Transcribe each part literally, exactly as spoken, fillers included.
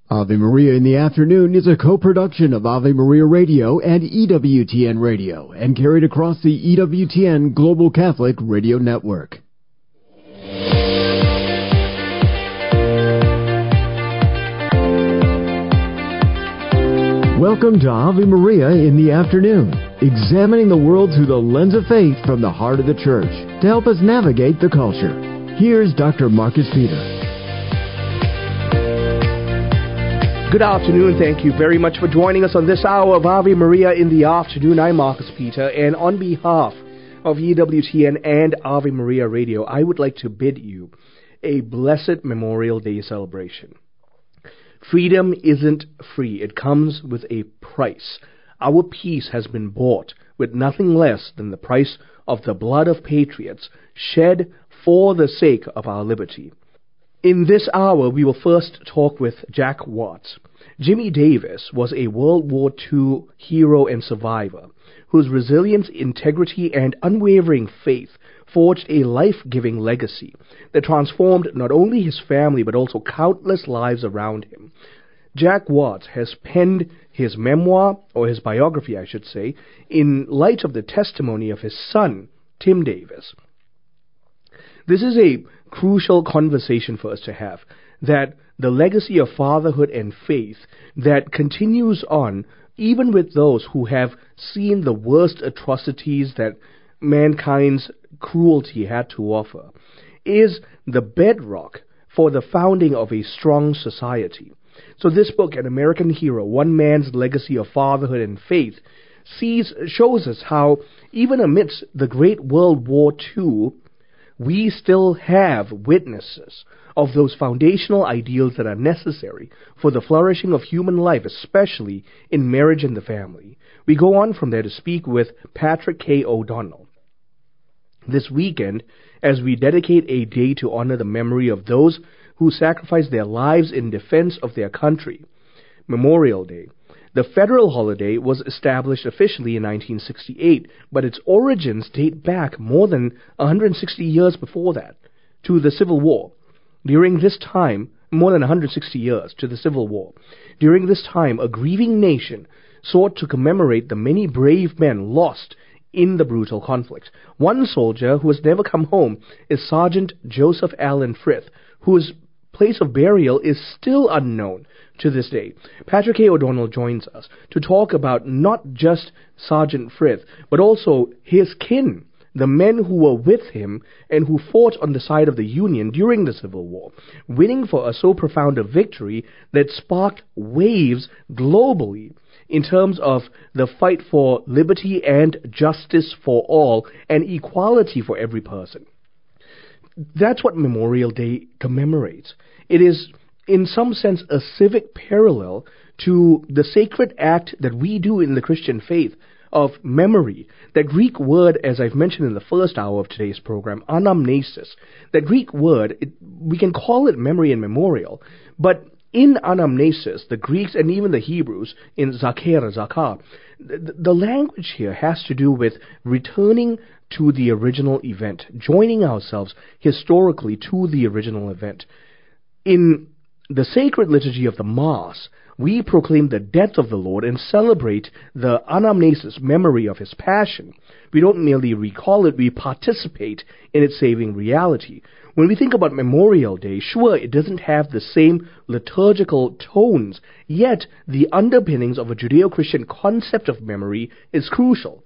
Ave Maria in the Afternoon is a co-production of Ave Maria Radio and E W T N Radio and carried across the E W T N Global Catholic Radio Network. Welcome to Ave Maria in the Afternoon, examining the world through the lens of faith from the heart of the Church to help us navigate the culture. Here's Doctor Marcus Peter. Good afternoon. Thank you very much for joining us on this hour of Ave Maria in the Afternoon. I'm Marcus Peter, and on behalf of E W T N and Ave Maria Radio, I would like to bid you a blessed Memorial Day celebration. Freedom isn't free. It comes with a price. Our peace has been bought with nothing less than the price of the blood of patriots shed for the sake of our liberty. In this hour, we will first talk with Jack Watts. Jimmy Davis was a World War Two hero and survivor whose resilience, integrity, and unwavering faith forged a life-giving legacy that transformed not only his family but also countless lives around him. Jack Watts has penned his memoir, or his biography, I should say, in light of the testimony of his son, Tim Davis. This is a crucial conversation for us to have, that the legacy of fatherhood and faith that continues on even with those who have seen the worst atrocities that mankind's cruelty had to offer is the bedrock for the founding of a strong society. So this book, An American Hero, One Man's Legacy of Fatherhood and Faith, sees shows us how even amidst the Great World War Two, we still have witnesses of those foundational ideals that are necessary for the flourishing of human life, especially in marriage and the family. We go on from there to speak with Patrick K. O'Donnell. This weekend, as we dedicate a day to honor the memory of those who sacrificed their lives in defense of their country, Memorial Day, the federal holiday was established officially in nineteen sixty-eight, but its origins date back more than one hundred sixty years before that, to the Civil War. During this time, more than one hundred sixty years, to the Civil War. During this time, a grieving nation sought to commemorate the many brave men lost in the brutal conflict. One soldier who has never come home is Sergeant Joseph Allen Frith, whose place of burial is still unknown to this day. Patrick A. O'Donnell joins us to talk about not just Sergeant Frith, but also his kin, the men who were with him and who fought on the side of the Union during the Civil War, winning for a so profound a victory that sparked waves globally in terms of the fight for liberty and justice for all and equality for every person. That's what Memorial Day commemorates. It is, in some sense, a civic parallel to the sacred act that we do in the Christian faith of memory. That Greek word, as I've mentioned in the first hour of today's program, anamnesis. That Greek word, it, we can call it memory and memorial, but in anamnesis, the Greeks and even the Hebrews, in zakir, zakar, the, the language here has to do with returning to the original event, joining ourselves historically to the original event. In the sacred liturgy of the Mass, we proclaim the death of the Lord and celebrate the anamnesis, memory of his passion. We don't merely recall it, we participate in its saving reality. When we think about Memorial Day, sure, it doesn't have the same liturgical tones, yet the underpinnings of a Judeo-Christian concept of memory is crucial.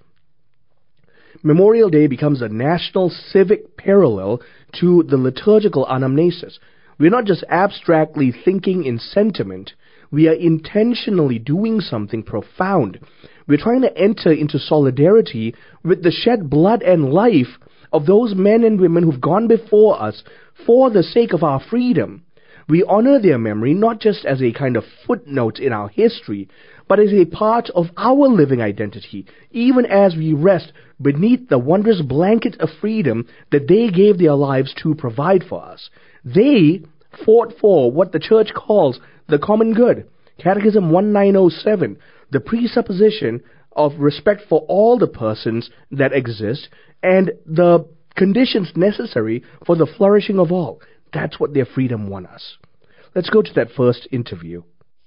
Memorial Day becomes a national civic parallel to the liturgical anamnesis. We're not just abstractly thinking in sentiment, we are intentionally doing something profound. We're trying to enter into solidarity with the shed blood and life of those men and women who've gone before us for the sake of our freedom. We honor their memory not just as a kind of footnote in our history, but as a part of our living identity, even as we rest beneath the wondrous blanket of freedom that they gave their lives to provide for us. They fought for what the Church calls the common good. Catechism nineteen oh seven, the presupposition of respect for all the persons that exist and the conditions necessary for the flourishing of all. That's what their freedom won us. Let's go to that first interview.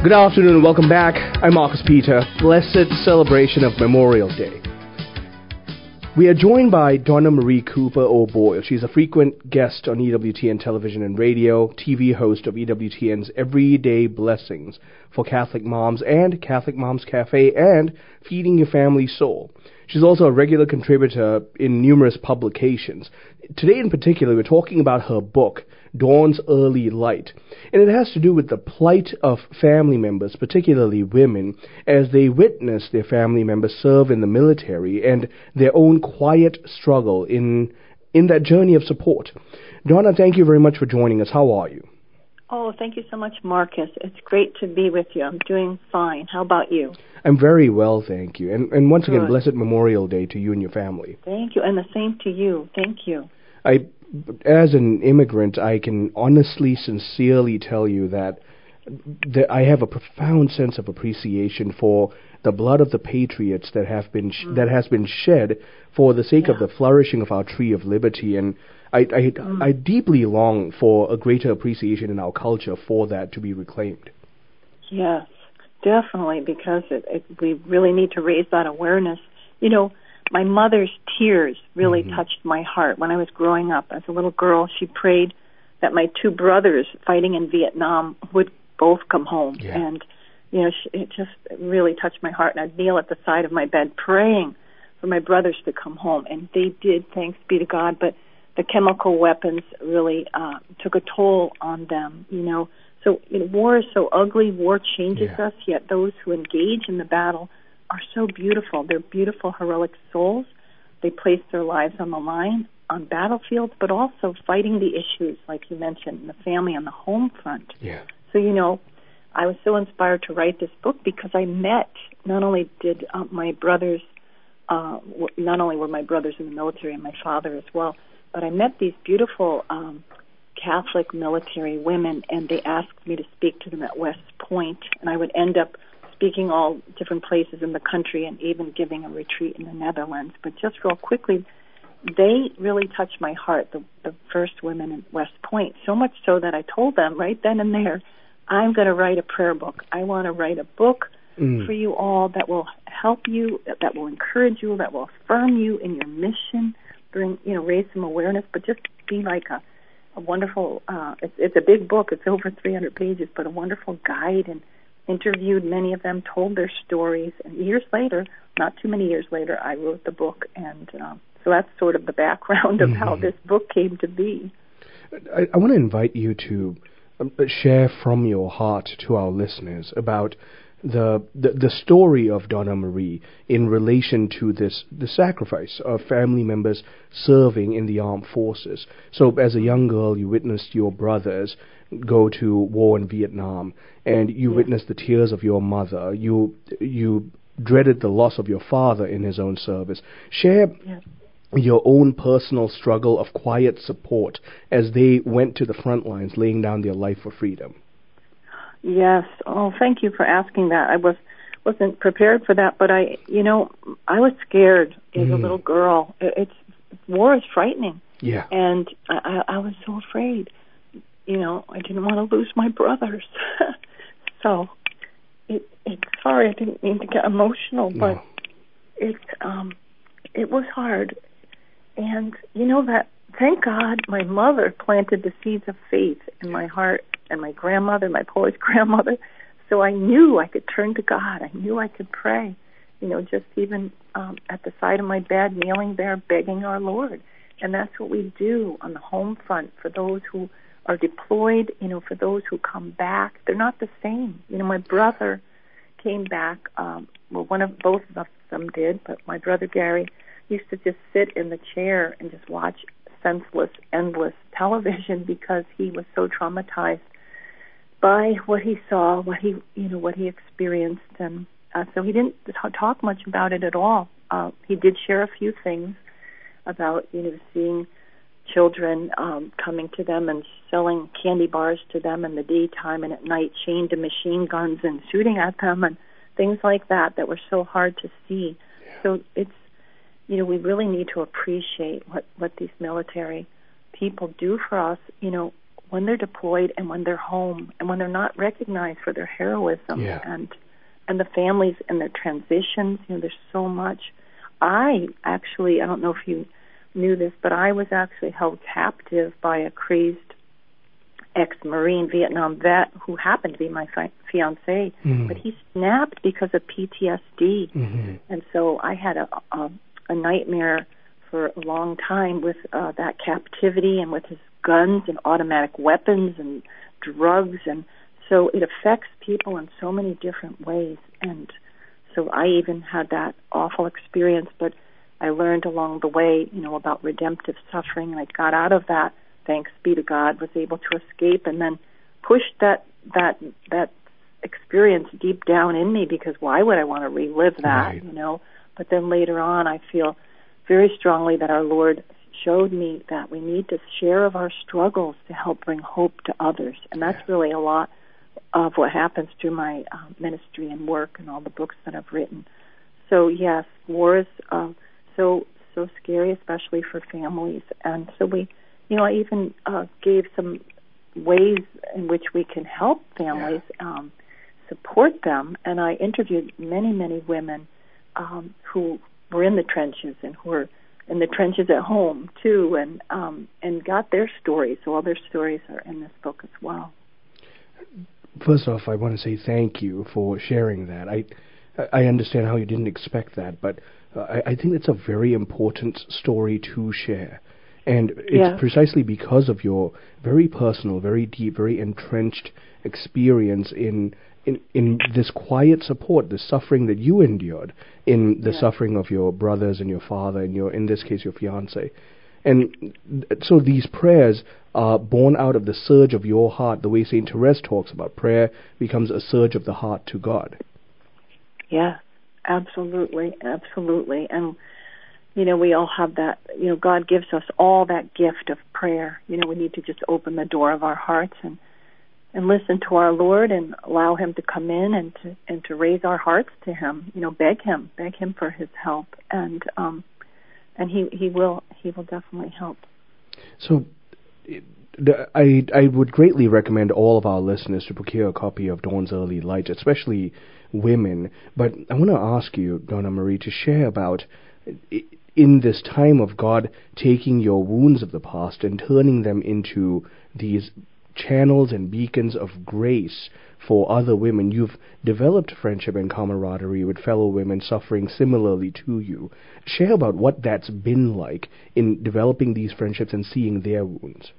Good afternoon and welcome back. I'm Marcus Peter. Blessed celebration of Memorial Day. We are joined by Donna Marie Cooper O'Boyle. She's a frequent guest on E W T N television and radio, T V host of E W T N's Everyday Blessings for Catholic Moms and Catholic Moms Cafe and Feeding Your Family Soul. She's also a regular contributor in numerous publications. Today in particular, we're talking about her book, Dawn's Early Light. And it has to do with the plight of family members, particularly women, as they witness their family members serve in the military and their own quiet struggle in in that journey of support. Donna, thank you very much for joining us. How are you? Oh, thank you so much, Marcus. It's great to be with you. I'm doing fine. How about you? I'm very well, thank you. And, and once Good. again, blessed Memorial Day to you and your family. Thank you, and the same to you. Thank you. I, as an immigrant, I can honestly, sincerely tell you that, that I have a profound sense of appreciation for the blood of the patriots that have been sh- mm. that has been shed for the sake yeah. of the flourishing of our tree of liberty. And I, I, mm. I deeply long for a greater appreciation in our culture for that to be reclaimed. Yes, definitely, because it, it, we really need to raise that awareness. You know, my mother's tears really mm-hmm. touched my heart. When I was growing up as a little girl, she prayed that my two brothers fighting in Vietnam would both come home. Yeah. And, you know, she, it just really touched my heart. And I'd kneel at the side of my bed praying for my brothers to come home. And they did, thanks be to God. But the chemical weapons really uh, took a toll on them, you know. So you know, war is so ugly. War changes yeah. us, yet those who engage in the battle are so beautiful. They're beautiful, heroic souls. They place their lives on the line on battlefields, but also fighting the issues, like you mentioned, in the family on the home front. Yeah. So, you know, I was so inspired to write this book because I met, not only did uh, my brothers, uh, w- not only were my brothers in the military and my father as well, but I met these beautiful um, Catholic military women, and they asked me to speak to them at West Point, and I would end up speaking all different places in the country and even giving a retreat in the Netherlands. But just real quickly, they really touched my heart, the, the first women in West Point, so much so that I told them right then and there, I'm going to write a prayer book. I want to write a book mm. for you all that will help you, that will encourage you, that will affirm you in your mission, bring, you know, raise some awareness, but just be like a, a wonderful, uh, it's, it's a big book. It's over three hundred pages, but a wonderful guide, and interviewed many of them, told their stories, and years later, not too many years later, I wrote the book, and um, so that's sort of the background of mm-hmm. how this book came to be. I, I want to invite you to um, share from your heart to our listeners about the, the the story of Donna Marie in relation to this the sacrifice of family members serving in the armed forces. So as a young girl, you witnessed your brothers go to war in Vietnam, and you yeah. witnessed the tears of your mother. You you dreaded the loss of your father in his own service. Share yeah. your own personal struggle of quiet support as they went to the front lines, laying down their life for freedom. Yes. Oh, thank you for asking that. I was wasn't prepared for that, but I, you know, I was scared as mm. a little girl. It, it's war is frightening. Yeah. And I, I was so afraid. You know, I didn't want to lose my brothers. so, it, it's sorry, I didn't mean to get emotional, but no. it um, it was hard. And you know that. Thank God, my mother planted the seeds of faith in my heart, and my grandmother, my Polish grandmother. So I knew I could turn to God. I knew I could pray. You know, just even um, at the side of my bed, kneeling there, begging our Lord. And that's what we do on the home front for those who are deployed. You know, for those who come back, they're not the same. You know, my brother came back. Um, well, one of both of them did, but my brother Gary used to just sit in the chair and just watch senseless, endless television because he was so traumatized by what he saw, what he, you know, what he experienced, and uh, so he didn't t- talk much about it at all. Uh, he did share a few things about, you know, seeing children um, coming to them and selling candy bars to them in the daytime, and at night chained to machine guns and shooting at them, and things like that that were so hard to see. Yeah. So it's, you know, we really need to appreciate what, what these military people do for us. You know, when they're deployed and when they're home and when they're not recognized for their heroism yeah. and and the families and their transitions. You know, there's so much. I actually, I don't know if you knew this, but I was actually held captive by a crazed ex-Marine Vietnam vet who happened to be my fi- fiancé, mm-hmm. but he snapped because of P T S D. Mm-hmm. And so I had a, a, a nightmare for a long time with uh, that captivity and with his guns and automatic weapons and drugs. And so it affects people in so many different ways. And so I even had that awful experience, but I learned along the way, you know, about redemptive suffering, and I got out of that, thanks be to God, was able to escape and then pushed that that that experience deep down in me, because why would I want to relive that, right. you know? But then later on, I feel very strongly that our Lord showed me that we need to share of our struggles to help bring hope to others, and that's yeah. really a lot of what happens through my uh, ministry and work and all the books that I've written. So yes, war is uh, so so scary, especially for families, and so we, you know, I even uh, gave some ways in which we can help families, yeah. um, support them, and I interviewed many, many women um, who were in the trenches and who were in the trenches at home too, and um, and got their stories. So all their stories are in this book as well. First off, I want to say thank you for sharing that. I I understand how you didn't expect that, but uh, I, I think it's a very important story to share. And it's yeah. precisely because of your very personal, very deep, very entrenched experience in in, in this quiet support, the suffering that you endured, in the yeah. suffering of your brothers and your father and your, in this case, your fiancé. And so these prayers are born out of the surge of your heart, the way Saint Therese talks about prayer becomes a surge of the heart to God. Yeah, absolutely, absolutely. And, you know, we all have that, you know, God gives us all that gift of prayer. You know, we need to just open the door of our hearts and and listen to our Lord and allow Him to come in and to and to raise our hearts to Him. You know, beg Him, beg Him for His help, and um, and He He will He will definitely help. So, I I would greatly recommend all of our listeners to procure a copy of Dawn's Early Light, especially women. But I want to ask you, Donna Marie, to share about, in this time of God taking your wounds of the past and turning them into these channels and beacons of grace for other women. You've developed friendship and camaraderie with fellow women suffering similarly to you. Share about what that's been like in developing these friendships and seeing their wounds.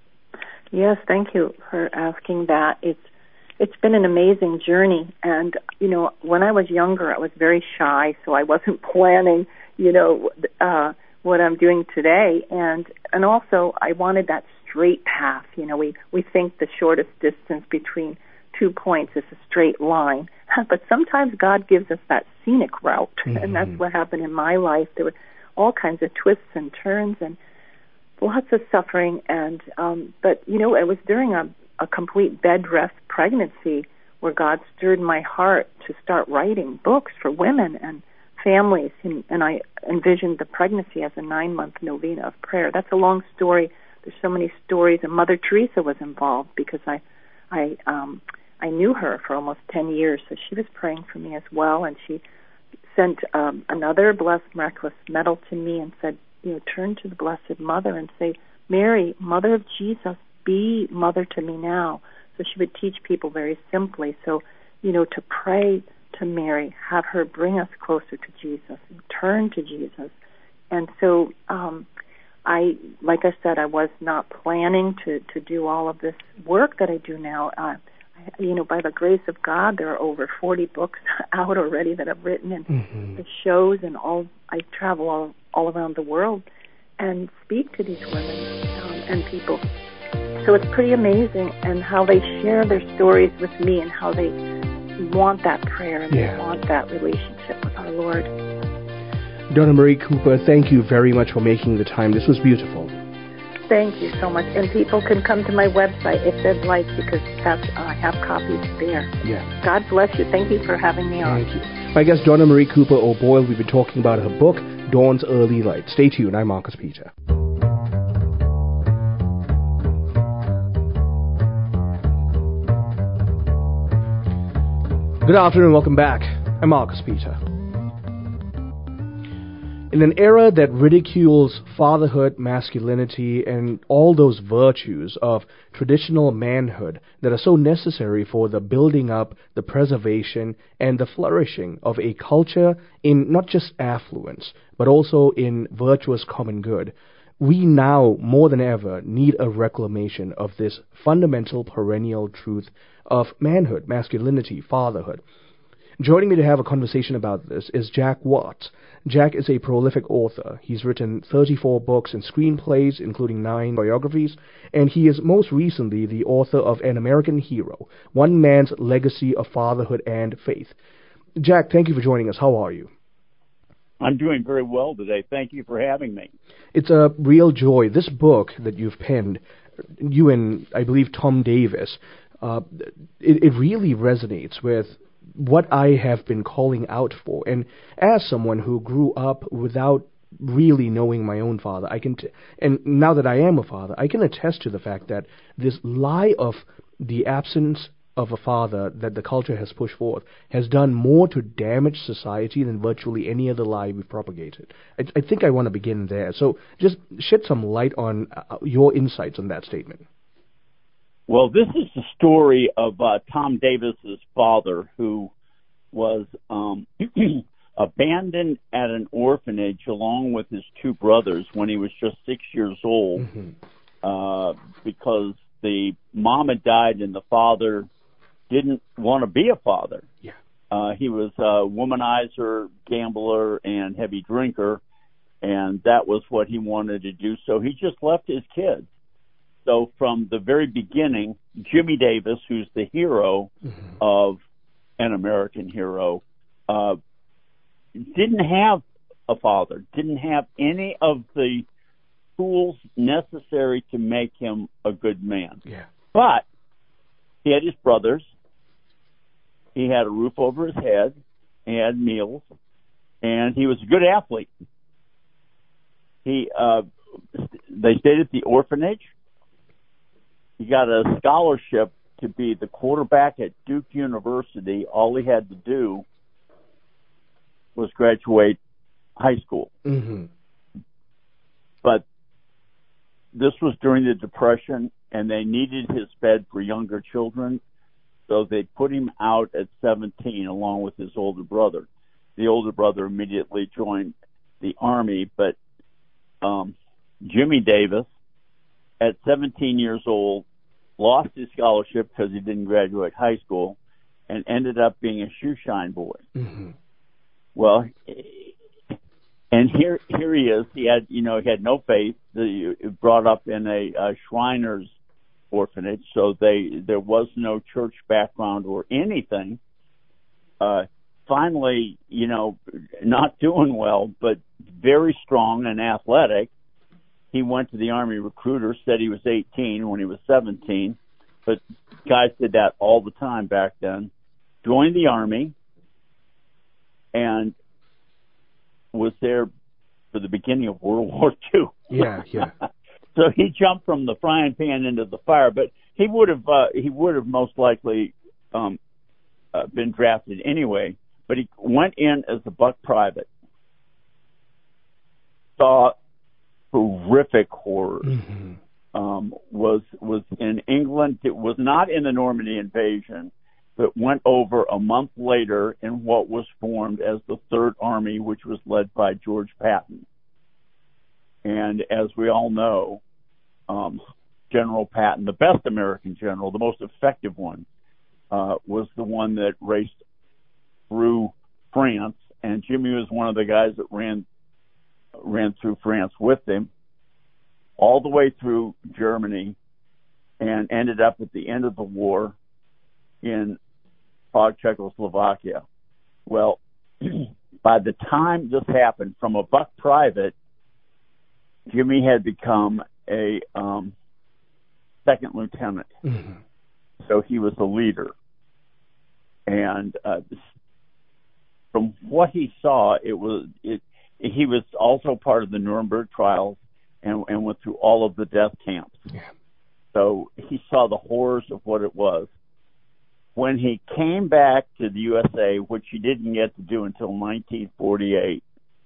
Yes, thank you for asking that. It's it's been an amazing journey, and you know, when I was younger, I was very shy, so I wasn't planning, you know, uh, what I'm doing today, and and also I wanted that straight path. You know, we we think the shortest distance between two points is a straight line, but sometimes God gives us that scenic route, mm-hmm. and that's what happened in my life. There were all kinds of twists and turns and lots of suffering, and um, but you know, it was during a, a complete bed rest pregnancy where God stirred my heart to start writing books for women and families, and, and I envisioned the pregnancy as a nine-month novena of prayer. That's a long story. There's so many stories, and Mother Teresa was involved because I, I, um, I knew her for almost ten years, so she was praying for me as well, and she sent um, another Blessed Miraculous Medal to me and said, you know, turn to the Blessed Mother and say, Mary, Mother of Jesus, be mother to me now. So she would teach people very simply. So, you know, to pray to Mary, have her bring us closer to Jesus, and turn to Jesus. And so, um, I, like I said, I was not planning to, to do all of this work that I do now. Uh, I, you know, by the grace of God, there are over forty books out already that I've written, and mm-hmm. the shows, and all. I travel all, all around the world and speak to these women um, and people. So it's pretty amazing, and how they share their stories with me, and how they want that prayer and yeah. they want that relationship with our Lord. Donna Marie Cooper, thank you very much for making the time. This was beautiful. Thank you so much. And people can come to my website if they'd like, because that's, uh, I have copies there. Yeah. God bless you. Thank you for having me on. Thank you. My guest, Donna Marie Cooper O'Boyle. We've been talking about her book, Dawn's Early Light. Stay tuned. I'm Marcus Peter. Good afternoon, welcome back. I'm Marcus Peter. In an era that ridicules fatherhood, masculinity, and all those virtues of traditional manhood that are so necessary for the building up, the preservation, and the flourishing of a culture in not just affluence, but also in virtuous common good, we now, more than ever, need a reclamation of this fundamental perennial truth of manhood, masculinity, fatherhood. Joining me to have a conversation about this is Jack Watts. Jack is a prolific author. He's written thirty-four books and screenplays, including nine biographies, and he is most recently the author of An American Hero, One Man's Legacy of Fatherhood and Faith. Jack, thank you for joining us. How are you? I'm doing very well today. Thank you for having me. It's a real joy. This book that you've penned, you and, I believe, Tom Davis, uh, it, it really resonates with what I have been calling out for. And as someone who grew up without really knowing my own father, I can, t- and now that I am a father, I can attest to the fact that this lie of the absence of a father that the culture has pushed forth has done more to damage society than virtually any other lie we've propagated. I, I think I want to begin there. So just shed some light on uh, your insights on that statement. Well, this is the story of uh, Tom Davis's father, who was um, abandoned at an orphanage along with his two brothers when he was just six years old, mm-hmm. uh, because the mom had died and the father didn't want to be a father. Yeah. Uh, he was a womanizer, gambler, and heavy drinker, and that was what he wanted to do. So he just left his kids. So from the very beginning, Jimmy Davis, who's the hero mm-hmm. of An American Hero, uh, didn't have a father, didn't have any of the tools necessary to make him a good man. Yeah. But he had his brothers. He had a roof over his head. He had meals. And he was a good athlete. He, uh, they stayed at the orphanage. He got a scholarship to be the quarterback at Duke University. All he had to do was graduate high school. Mm-hmm. But this was during the Depression, and they needed his bed for younger children, so they put him out at seventeen along with his older brother. The older brother immediately joined the Army, but um, Jimmy Davis, at seventeen years old, lost his scholarship because he didn't graduate high school and ended up being a shoe shine boy. Mm-hmm. Well, and here here he is. He had, you know, he had no faith. He brought up in a, a Shriners orphanage, so they there was no church background or anything. Uh, finally, you know, not doing well, but very strong and athletic. He went to the Army recruiter, said he was eighteen when he was seventeen, but guys did that all the time back then. Joined the Army and was there for the beginning of World War Two. Yeah, yeah. So he jumped from the frying pan into the fire, but he would have uh, he would have most likely um, uh, been drafted anyway. But he went in as a buck private. Saw horrific horrors. Mm-hmm. Um, was was in England. It was not in the Normandy invasion, but went over a month later in what was formed as the Third Army, which was led by George Patton. And as we all know, um, General Patton, the best American general, the most effective one, uh, was the one that raced through France, and Jimmy was one of the guys that ran ran through France with him all the way through Germany and ended up at the end of the war in Prague, Czechoslovakia. Well, by the time this happened, from a buck private, Jimmy had become a um, second lieutenant. Mm-hmm. So he was a leader. And uh, from what he saw, it was it. He was also part of the Nuremberg trials and, and went through all of the death camps. Yeah. So he saw the horrors of what it was. when he came back to the U S A, which he didn't get to do until nineteen forty-eight,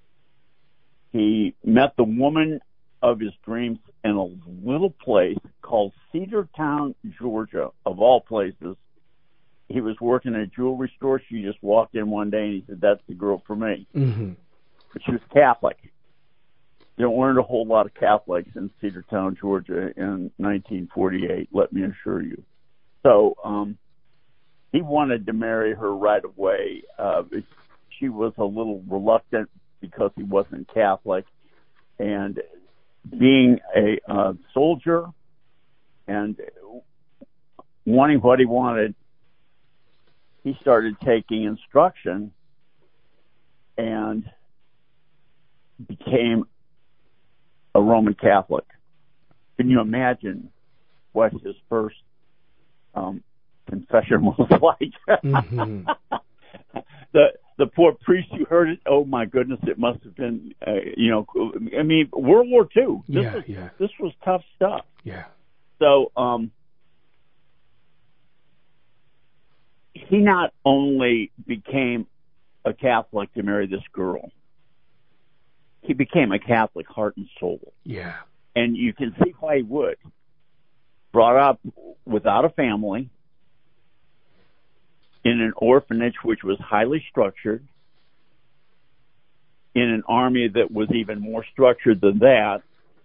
he met the woman of his dreams in a little place called Cedartown, Georgia, of all places. He was working at a jewelry store. She just walked in one day and he said, "That's the girl for me." Mm-hmm. But she was Catholic. There weren't a whole lot of Catholics in Cedartown, Georgia in nineteen forty-eight, let me assure you. So um, he wanted to marry her right away. Uh, she was a little reluctant because he wasn't Catholic. And being a uh, soldier and wanting what he wanted, he started taking instruction and became a Roman Catholic. Can you imagine what his first um, confession was like? Mm-hmm. the the poor priest who heard it, oh my goodness, it must have been, uh, you know, I mean, World War Two. This yeah, was, yeah. This was tough stuff. Yeah. So um, he not only became a Catholic to marry this girl, he became a Catholic heart and soul. Yeah. And you can see why he would. Brought up without a family, in an orphanage which was highly structured, in an army that was even more structured than that,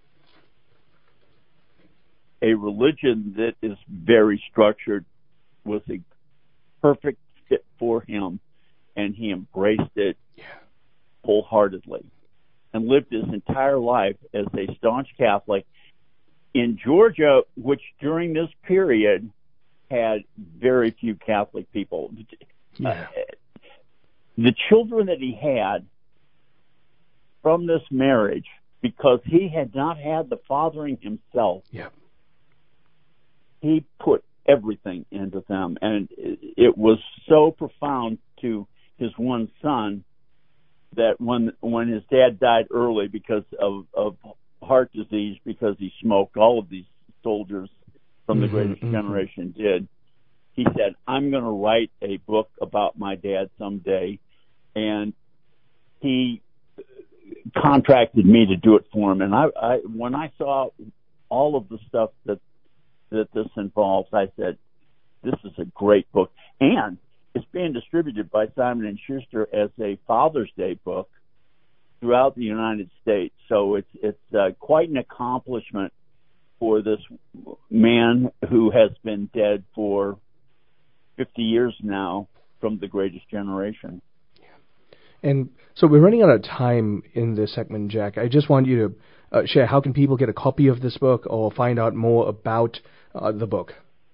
a religion that is very structured, was a perfect fit for him, and he embraced it yeah. wholeheartedly and lived his entire life as a staunch Catholic in Georgia, which during this period had very few Catholic people. Yeah. Uh, the children that he had from this marriage, because he had not had the fathering himself, yeah. he put everything into them. And it, it was so profound to his one son that when when his dad died early because of, of heart disease, because he smoked, all of these soldiers from the mm-hmm, Greatest mm-hmm. Generation did, he said, "I'm going to write a book about my dad someday." And he contracted me to do it for him. And I, I when I saw all of the stuff that that this involves, I said, this is a great book. And it's being distributed by Simon and Schuster as a Father's Day book throughout the United States. So it's it's uh, quite an accomplishment for this man who has been dead for fifty years now from the Greatest Generation. And so we're running out of time in this segment, Jack. I just want you to uh, share, how can people get a copy of this book or find out more about uh, the book?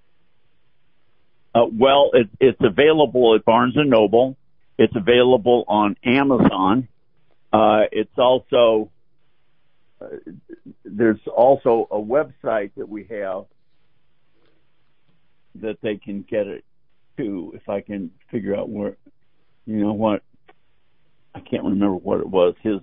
Uh, well, it, it's available at Barnes and Noble. It's available on Amazon. Uh, it's also, uh, there's also a website that we have that they can get it to, if I can figure out where, you know what, I can't remember what it was. His,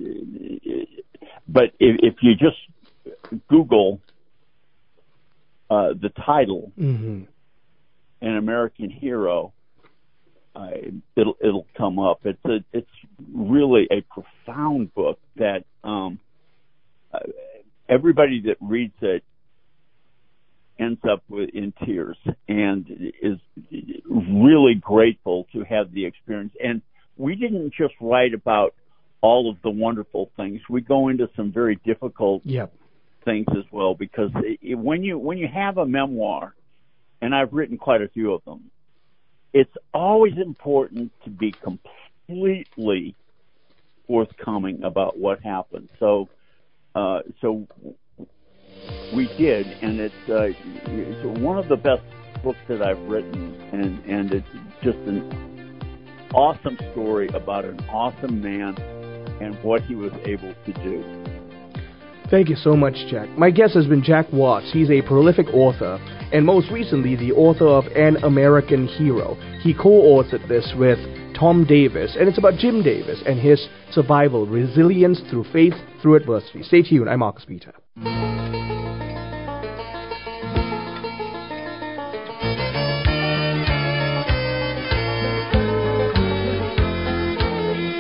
but if, if you just Google uh, the title, mm-hmm. An American Hero, uh, it'll it'll come up. It's a it's really a profound book that um, uh, everybody that reads it ends up with, in tears, and is really grateful to have the experience. And we didn't just write about all of the wonderful things. We go into some very difficult yep. things as well, because it, when you when you have a memoir, and I've written quite a few of them, it's always important to be completely forthcoming about what happened. So, uh, so we did, and it's, uh, it's one of the best books that I've written, and, and it's just an awesome story about an awesome man and what he was able to do. Thank you so much, Jack. My guest has been Jack Watts. He's a prolific author, and most recently the author of An American Hero. He co-authored this with Tom Davis, and it's about Jim Davis and his survival, resilience through faith, through adversity. Stay tuned. I'm Marcus Peter.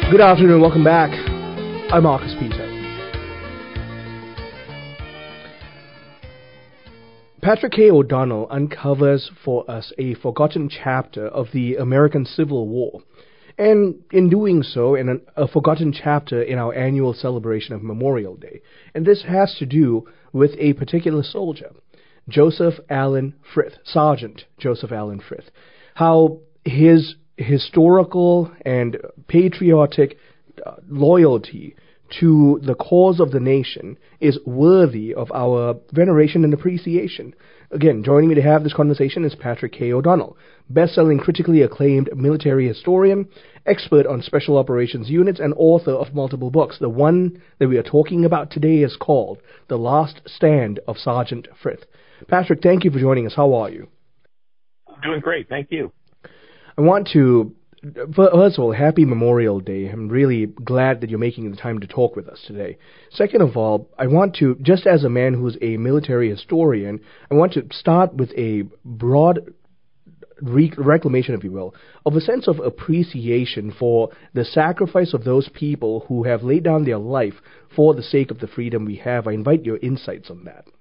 Good afternoon, welcome back. I'm Marcus Peter. Patrick K. O'Donnell uncovers for us a forgotten chapter of the American Civil War, and in doing so, in an, a forgotten chapter in our annual celebration of Memorial Day. And this has to do with a particular soldier, Joseph Allen Frith, Sergeant Joseph Allen Frith. How his historical and patriotic uh, loyalty to the cause of the nation is worthy of our veneration and appreciation. Again, joining me to have this conversation is Patrick K. O'Donnell, best-selling, critically acclaimed military historian, expert on special operations units, and author of multiple books. The one that we are talking about today is called The Last Stand of Sergeant Frith. Patrick, thank you for joining us. How are you? I'm doing great. Thank you. I want to, first of all, happy Memorial Day. I'm really glad that you're making the time to talk with us today. Second of all, I want to, just as a man who's a military historian, I want to start with a broad re- reclamation, if you will, of a sense of appreciation for the sacrifice of those people who have laid down their life for the sake of the freedom we have. I invite your insights on that.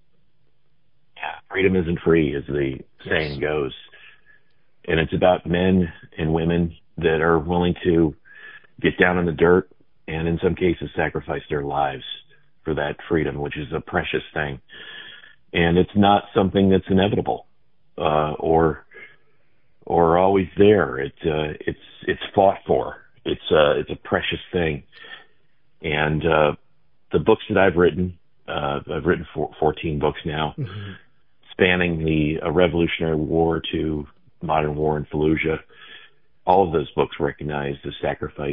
Yeah, freedom isn't free, as the saying yes. goes. And it's about men and women that are willing to get down in the dirt and in some cases sacrifice their lives for that freedom, which is a precious thing. And it's not something that's inevitable uh, or or always there. It, uh, it's it's fought for. It's uh, it's a precious thing. And uh, the books that I've written, uh, I've written four, fourteen books now, mm-hmm. spanning the uh, Revolutionary War to modern war in Fallujah. All of those books recognize the sacrifice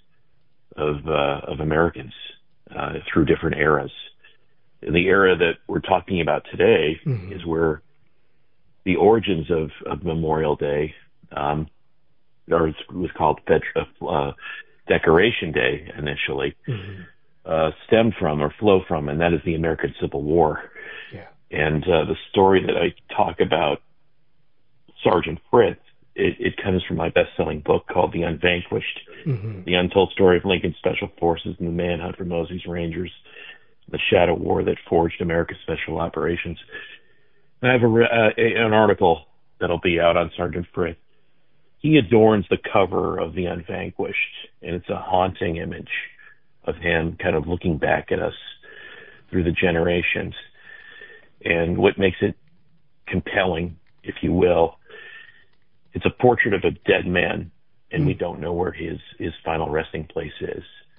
of uh, of Americans uh, through different eras. And the era that we're talking about today mm-hmm. is where the origins of, of Memorial Day, um, or it was called uh, Decoration Day initially, mm-hmm. uh, stemmed from or flow from, and that is the American Civil War. Yeah. And uh, the story that I talk about, Sergeant Frith, it, it comes from my best-selling book called The Unvanquished, mm-hmm. The Untold Story of Lincoln Special Forces and the Manhunt for Mosby's Rangers, the Shadow War that forged America's Special Operations. And I have a, uh, a, an article that'll be out on Sergeant Frith. He adorns the cover of The Unvanquished, and it's a haunting image of him kind of looking back at us through the generations. And what makes it compelling, if you will, it's a portrait of a dead man, and mm. we don't know where his, his final resting place is.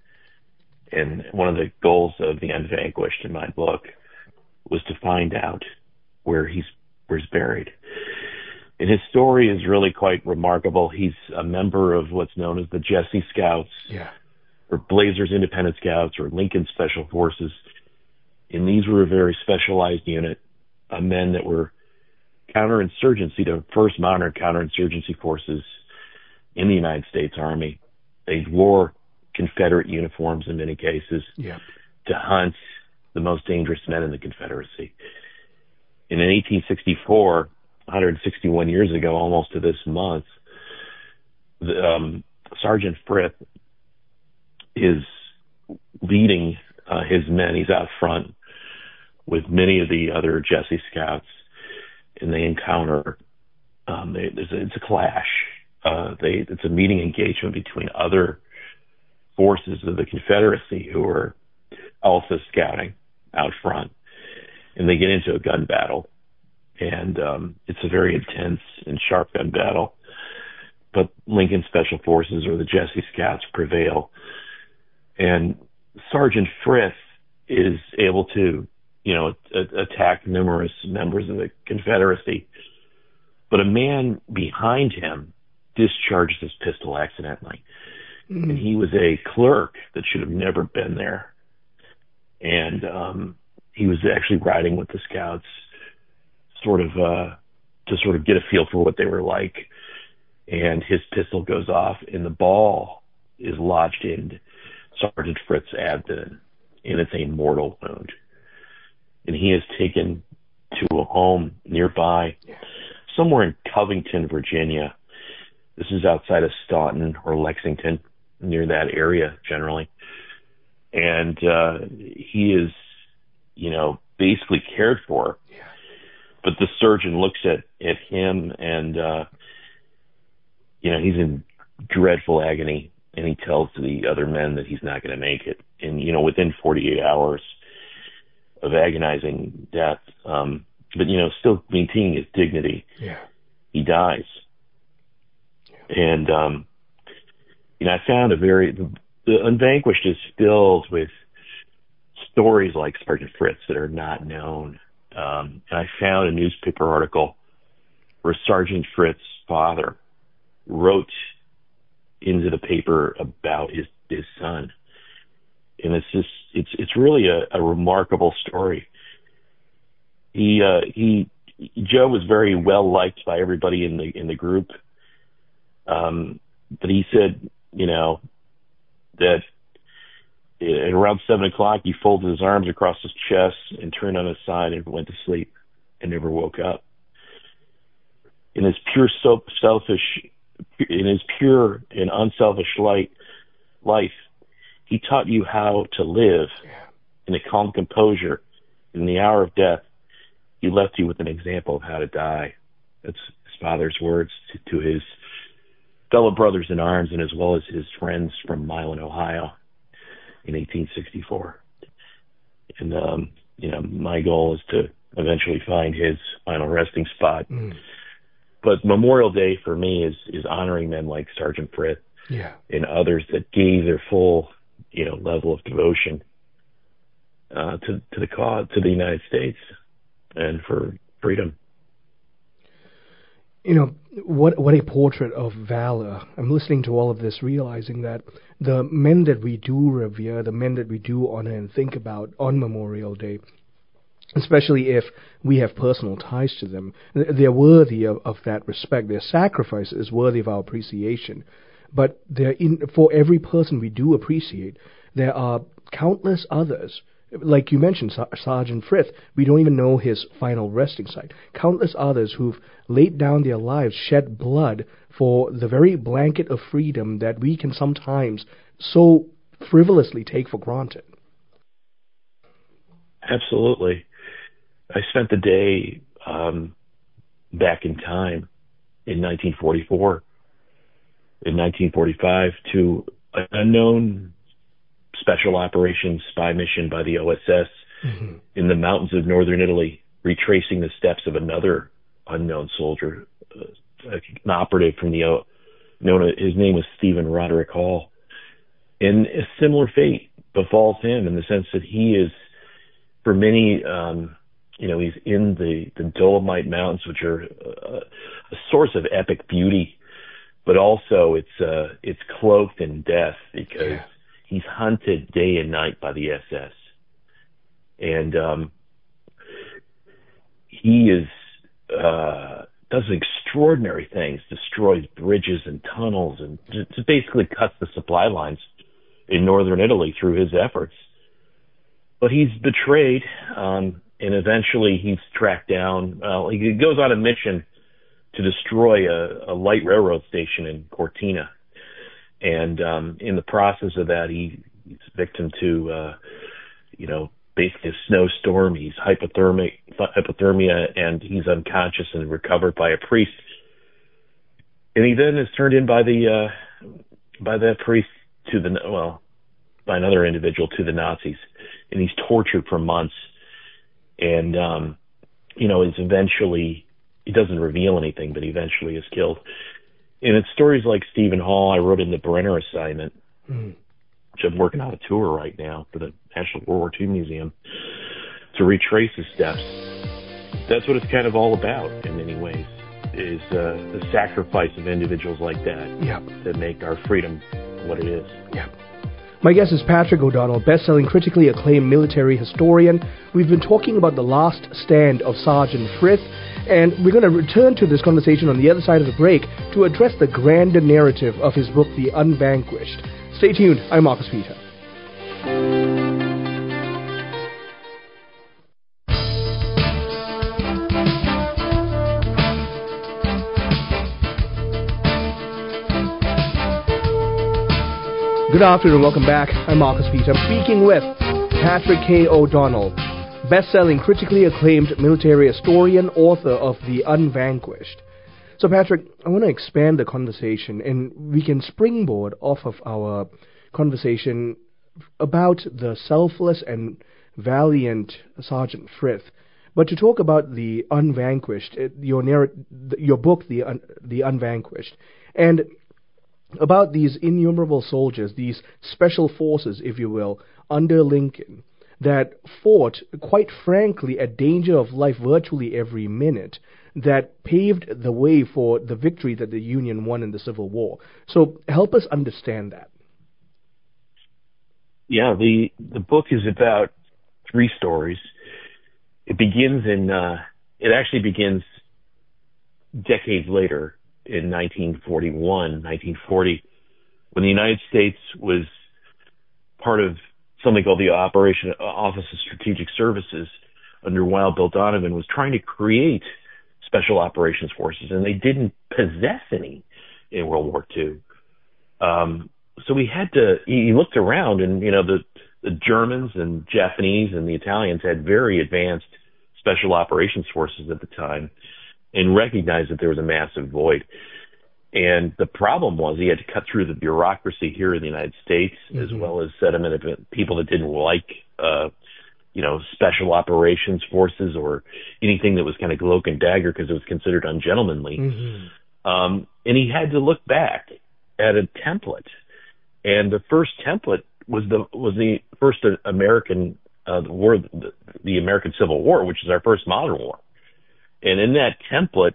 And one of the goals of The Unvanquished in my book was to find out where he's, where he's buried. And his story is really quite remarkable. He's a member of what's known as the Jesse Scouts, yeah. or Blazers Independent Scouts, or Lincoln Special Forces. And these were a very specialized unit of men that were counterinsurgency, the first modern counterinsurgency forces in the United States Army. They wore Confederate uniforms in many cases yeah. to hunt the most dangerous men in the Confederacy. And in eighteen sixty-four, one hundred sixty-one years ago, almost to this month, the, um, Sergeant Frith is leading uh, his men. He's out front with many of the other Jesse Scouts, and they encounter, um, they, there's a, it's a clash. Uh, they, it's a meeting engagement between other forces of the Confederacy who are also scouting out front, and they get into a gun battle. And um, it's a very intense and sharp gun battle. But Lincoln Special Forces, or the Jesse Scouts, prevail. And Sergeant Frith is able to, you know, a- attack numerous members of the Confederacy. But a man behind him discharged his pistol accidentally. Mm-hmm. And he was a clerk that should have never been there. And um, he was actually riding with the Scouts, sort of uh, to sort of get a feel for what they were like. And his pistol goes off, and the ball is lodged in Sergeant Frith's abdomen, and it's a mortal wound. And he is taken to a home nearby, somewhere in Covington, Virginia. This is outside of Staunton or Lexington. near that area generally. And uh, he is, you know, basically cared for. Yeah. But the surgeon looks at, at him and, uh, you know, he's in dreadful agony, and he tells the other men that he's not going to make it. And, you know, within forty-eight hours of agonizing death, um, but, you know, still maintaining his dignity, yeah. he dies. Yeah. And, um, you know, I found a very, the, the Unvanquished is filled with stories like Sergeant Fritz that are not known. Um, and I found a newspaper article where Sergeant Fritz's father wrote into the paper about his, his son. And it's just, it's, it's really a, a remarkable story. He, uh, he, Joe was very well liked by everybody in the, in the group. Um, but he said, you know, that at around seven o'clock, he folded his arms across his chest and turned on his side and went to sleep and never woke up. In his pure selfish, in his pure and unselfish light, life, he taught you how to live in a calm composure. In the hour of death, he left you with an example of how to die. That's his father's words to, to his fellow brothers in arms, and as well as his friends from Milan, Ohio, in eighteen sixty-four. And, um, you know, my goal is to eventually find his final resting spot. Mm. But Memorial Day for me is, is honoring men like Sergeant Fritz yeah. and others that gave their full, you know, level of devotion uh, to, to the cause, to the United States, and for freedom. You know, what what a portrait of valor. I'm listening to all of this, realizing that the men that we do revere, the men that we do honor and think about on Memorial Day, especially if we have personal ties to them, they're worthy of, of that respect. Their sacrifice is worthy of our appreciation. But they're in, for every person we do appreciate, there are countless others. Like you mentioned, Sergeant Fritz, we don't even know his final resting site. Countless others who've laid down their lives, shed blood for the very blanket of freedom that we can sometimes so frivolously take for granted. Absolutely. I spent the day um, back in time in nineteen forty-four, in nineteen forty-five, to an unknown special operations spy mission by the O S S mm-hmm. in the mountains of northern Italy, retracing the steps of another unknown soldier, uh, an operative from the O. Known as, his name was Stephen Roderick Hall. And a similar fate befalls him in the sense that he is, for many, um, you know, he's in the, the Dolomite Mountains, which are a, a source of epic beauty, but also it's uh, it's cloaked in death because yeah. he's hunted day and night by the S S. And um, he is uh, does extraordinary things, destroys bridges and tunnels, and just basically cuts the supply lines in northern Italy through his efforts. But he's betrayed, um, and eventually he's tracked down. Uh, he goes on a mission to destroy a, a light railroad station in Cortina. And um, in the process of that, he, he's victim to, uh, you know, basically a snowstorm. He's hypothermic, hypothermia, and he's unconscious and recovered by a priest. And he then is turned in by the uh, by that priest to the well, by another individual to the Nazis, and he's tortured for months. And um, you know, is eventually he doesn't reveal anything, but eventually is killed. And it's stories like Stephen Hall I wrote in the Brenner Assignment, mm. which I'm working on a tour right now for the National World War Two Museum, to retrace his steps. That's what it's kind of all about in many ways, is uh, the sacrifice of individuals like that yep. that make our freedom what it is. Yeah. My guest is Patrick O'Donnell, best-selling, critically acclaimed military historian. We've been talking about the last stand of Sergeant Fritz, and we're going to return to this conversation on the other side of the break to address the grander narrative of his book, The Unvanquished. Stay tuned. I'm Marcus Peter. Good afternoon, welcome back. I'm Marcus Peter. I'm speaking with Patrick K. O'Donnell, best-selling, critically acclaimed military historian, author of The Unvanquished. So, Patrick, I want to expand the conversation, and we can springboard off of our conversation about the selfless and valiant Sergeant Frith, but to talk about The Unvanquished, your narr- your book, The Un- The Unvanquished, and about these innumerable soldiers, these special forces, if you will, under Lincoln, that fought, quite frankly, at danger of life virtually every minute, that paved the way for the victory that the Union won in the Civil War. So help us understand that. Yeah, the, the book is about three stories. It begins in, uh, it actually begins decades later, in nineteen forty-one, nineteen forty, when the United States was part of something called the Operation Office of Strategic Services under Wild Bill Donovan, was trying to create special operations forces, and they didn't possess any in World War Two. Um, so we had to, he looked around, and, you know, the, the Germans and Japanese and the Italians had very advanced special operations forces at the time, and recognized that there was a massive void. And the problem was he had to cut through the bureaucracy here in the United States, mm-hmm. as well as sediment of people that didn't like, uh, you know, special operations forces or anything that was kind of cloak and dagger because it was considered ungentlemanly. Mm-hmm. Um, and he had to look back at a template. And the first template was the was the first American uh, war, the, the American Civil War, which is our first modern war. And in that template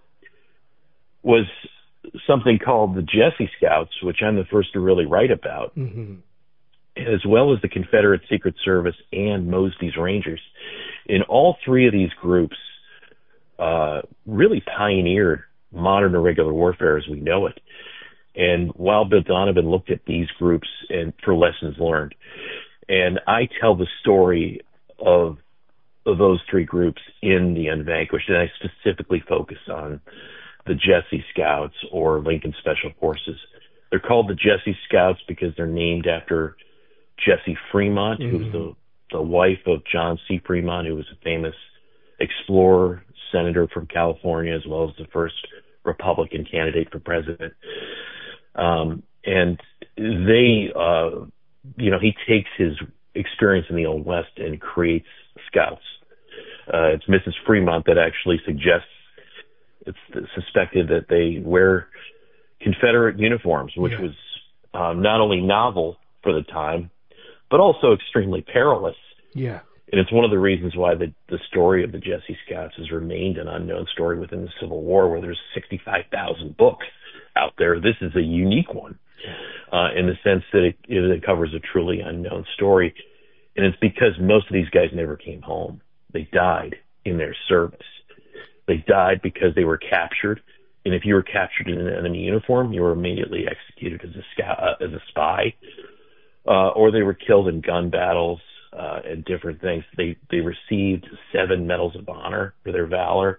was something called the Jesse Scouts, which I'm the first to really write about, mm-hmm. as well as the Confederate Secret Service and Mosby's Rangers. In all three of these groups uh, really pioneered modern irregular warfare as we know it. And Wild Bill Donovan looked at these groups and for lessons learned. And I tell the story of of those three groups in The Unvanquished, and I specifically focus on the Jesse Scouts or Lincoln Special Forces. They're called the Jesse Scouts because they're named after Jessie Fremont, mm-hmm. who was the, the wife of John C. Fremont, who was a famous explorer, senator from California, as well as the first Republican candidate for president. Um, and they, uh, you know, he takes his experience in the Old West and creates scouts. Uh, it's Missus Fremont that actually suggests, it's suspected that they wear Confederate uniforms, which yeah. was um, not only novel for the time, but also extremely perilous. Yeah. And it's one of the reasons why the, the story of the Jesse Scouts has remained an unknown story within the Civil War, where there's sixty-five thousand books out there. This is a unique one uh, in the sense that it, it covers a truly unknown story. And it's because most of these guys never came home. They died in their service. They died because they were captured. And if you were captured in an enemy uniform, you were immediately executed as a scout, uh, as a spy, uh, or they were killed in gun battles uh, and different things. They they received seven medals of honor for their valor,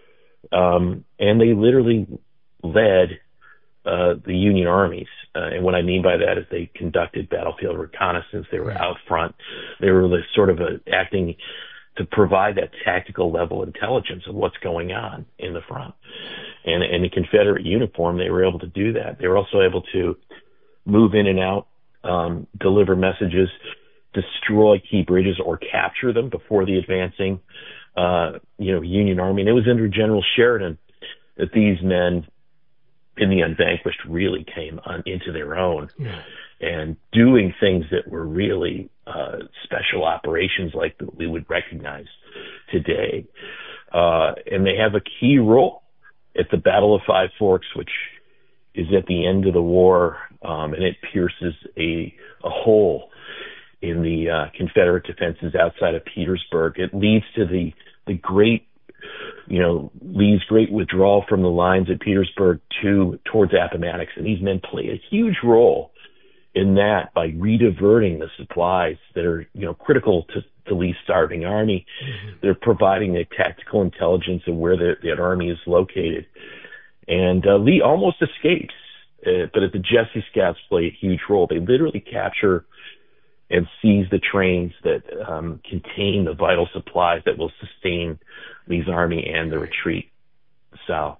um, and they literally led uh, the Union armies. Uh, and what I mean by that is they conducted battlefield reconnaissance. They were out front. They were the, sort of a, acting to provide that tactical level intelligence of what's going on in the front. And in the Confederate uniform, they were able to do that. They were also able to move in and out, um, deliver messages, destroy key bridges or capture them before the advancing, uh, you know, Union Army. And it was under General Sheridan that these men in The Unvanquished really came on into their own. Yeah. And doing things that were really uh, special operations like that we would recognize today. Uh, and they have a key role at the Battle of Five Forks, which is at the end of the war, um, and it pierces a, a hole in the uh, Confederate defenses outside of Petersburg. It leads to the, the great, you know, Lee's great withdrawal from the lines at Petersburg to towards Appomattox. And these men play a huge role in that by rediverting the supplies that are, you know, critical to the Lee's starving army. Mm-hmm. They're providing the tactical intelligence of where the, that army is located. And uh, Lee almost escapes uh, but the Jesse Scouts play a huge role. They literally capture and seize the trains that um, contain the vital supplies that will sustain Lee's army and the retreat south.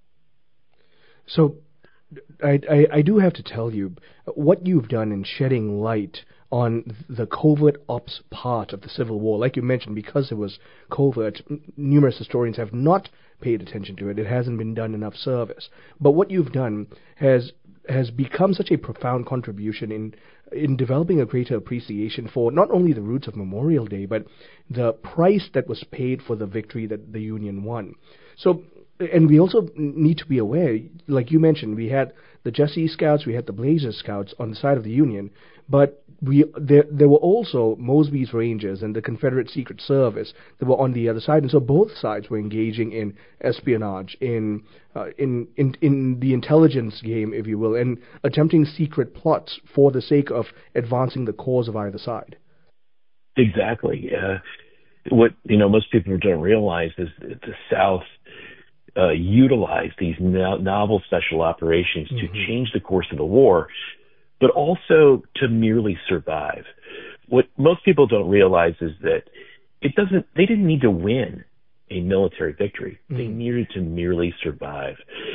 So I, I, I do have to tell you, what you've done in shedding light on the covert ops part of the Civil War, like you mentioned, because it was covert, numerous historians have not paid attention to it. It hasn't been done enough service. But what you've done has has become such a profound contribution in in developing a greater appreciation for not only the roots of Memorial Day, but the price that was paid for the victory that the Union won. So, and we also need to be aware, like you mentioned, we had the Jesse Scouts, we had the Blazer Scouts on the side of the Union, but we there there were also Mosby's Rangers and the Confederate Secret Service that were on the other side, and so both sides were engaging in espionage, in uh, in in in the intelligence game, if you will, and attempting secret plots for the sake of advancing the cause of either side. Exactly. Uh, what you know most people don't realize is that the South uh, utilized these no- novel special operations mm-hmm. to change the course of the war, but also to merely survive. What most people don't realize is that it doesn't, they didn't need to win a military victory. Mm. They needed to merely survive.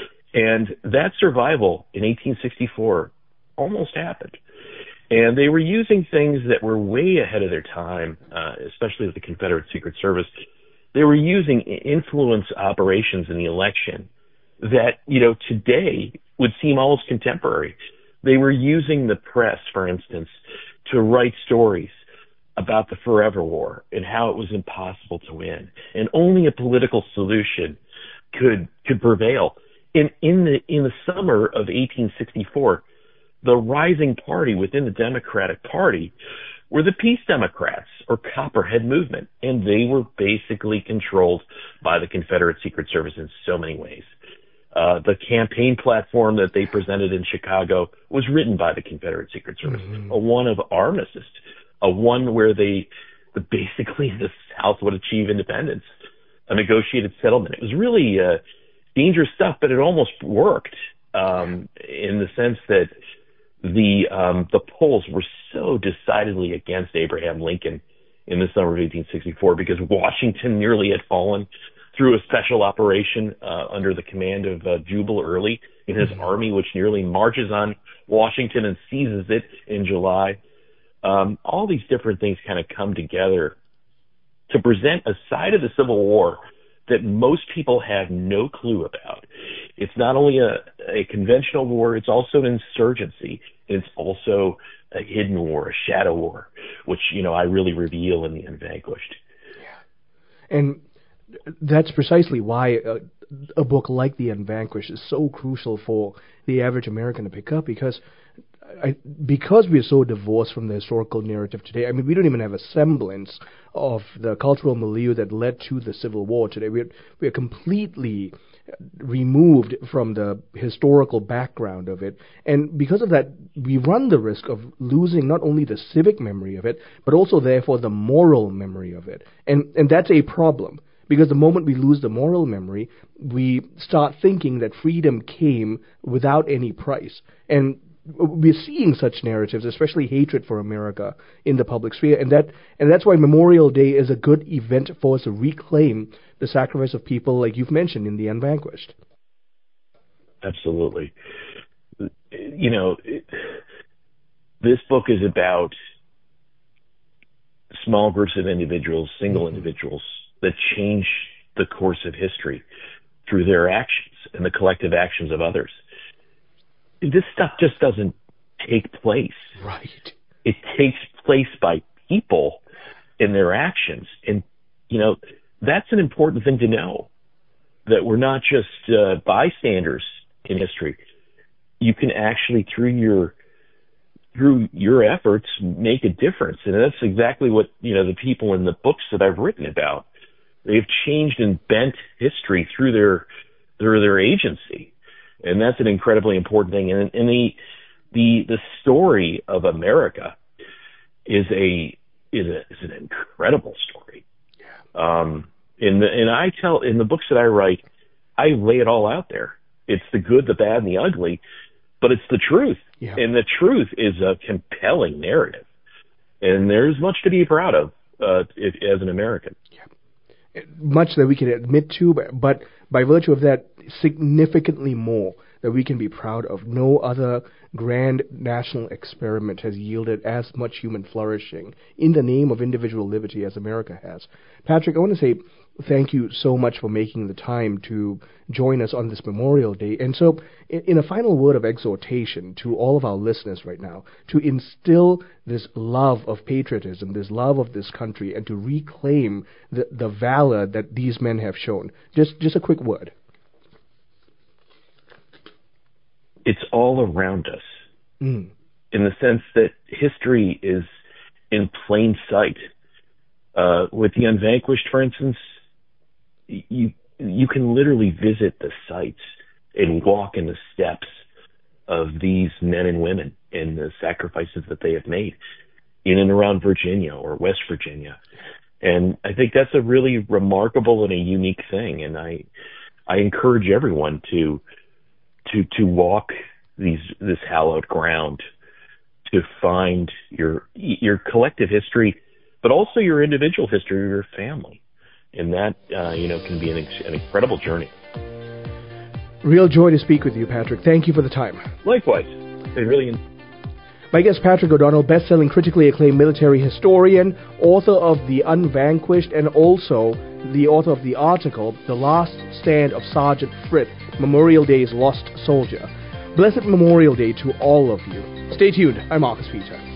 And that survival in eighteen sixty-four almost happened. And they were using things that were way ahead of their time, uh, especially with the Confederate Secret Service. They were using influence operations in the election that, you know, today would seem almost contemporary. They were using the press, for instance, to write stories about the Forever War and how it was impossible to win, and only a political solution could could prevail. In in the in the summer of eighteen sixty-four, the rising party within the Democratic Party were the Peace Democrats, or Copperhead Movement, and they were basically controlled by the Confederate Secret Service in so many ways. Uh, the campaign platform that they presented in Chicago was written by the Confederate Secret Service, mm-hmm. a one of armistice, a one where they, the, basically the South would achieve independence, a negotiated settlement. It was really uh, dangerous stuff, but it almost worked um, in the sense that the um, the polls were so decidedly against Abraham Lincoln in the summer of eighteen sixty-four because Washington nearly had fallen through a special operation uh, under the command of uh, Jubal Early in his mm-hmm. army, which nearly marches on Washington and seizes it in July. Um, all these different things kind of come together to present a side of the Civil War that most people have no clue about. It's not only a, a conventional war, it's also an insurgency. It's also a hidden war, a shadow war, which, you know, I really reveal in The Unvanquished. Yeah. And that's precisely why a, a book like The Unvanquished is so crucial for the average American to pick up, because I, because we're so divorced from the historical narrative today. I mean, we don't even have a semblance of the cultural milieu that led to the Civil War today. We're, we're completely removed from the historical background of it. And because of that, we run the risk of losing not only the civic memory of it, but also, therefore, the moral memory of it. And, and that's a problem. Because the moment we lose the moral memory, we start thinking that freedom came without any price. And we're seeing such narratives, especially hatred for America, in the public sphere, and that and that's why Memorial Day is a good event for us to reclaim the sacrifice of people like you've mentioned in The Unvanquished. Absolutely. You know, it, this book is about small groups of individuals, single mm-hmm. individuals, that change the course of history through their actions and the collective actions of others. This stuff just doesn't take place. Right. It takes place by people in their actions. And, you know, that's an important thing to know, that we're not just uh, bystanders in history. You can actually, through your through your efforts, make a difference. And that's exactly what, you know, the people in the books that I've written about, they've changed and bent history through their through their agency. And that's an incredibly important thing. And, and the the the story of America is a is a is an incredible story. Yeah. Um, in the and I tell in the books that I write, I lay it all out there. It's the good, the bad, and the ugly. but it's the truth. Yeah. And the truth is a compelling narrative. And there's much to be proud of uh, if, as an American. Yeah. Much that we can admit to, but, but by virtue of that, significantly more that we can be proud of. No other grand national experiment has yielded as much human flourishing in the name of individual liberty as America has. Patrick, I want to say thank you so much for making the time to join us on this Memorial Day. And so, in, in a final word of exhortation to all of our listeners right now, to instill this love of patriotism, this love of this country, and to reclaim the, the valor that these men have shown. Just, just a quick word. It's all around us, mm. in the sense that history is in plain sight. Uh, with the Unvanquished, for instance, you you can literally visit the sites and walk in the steps of these men and women and the sacrifices that they have made in and around Virginia or West Virginia. And I think that's a really remarkable and a unique thing. And I I encourage everyone to to to walk these this hallowed ground, to find your your collective history, but also your individual history of your family, and that uh, you know can be an, an incredible journey. Real joy to speak with you, Patrick. Thank you for the time. Likewise, it really. My guest, Patrick O'Donnell, best-selling, critically acclaimed military historian, author of The Unvanquished, and also the author of the article, The Last Stand of Sergeant Frith, Memorial Day's Lost Soldier. Blessed Memorial Day to all of you. Stay tuned. I'm Marcus Peter.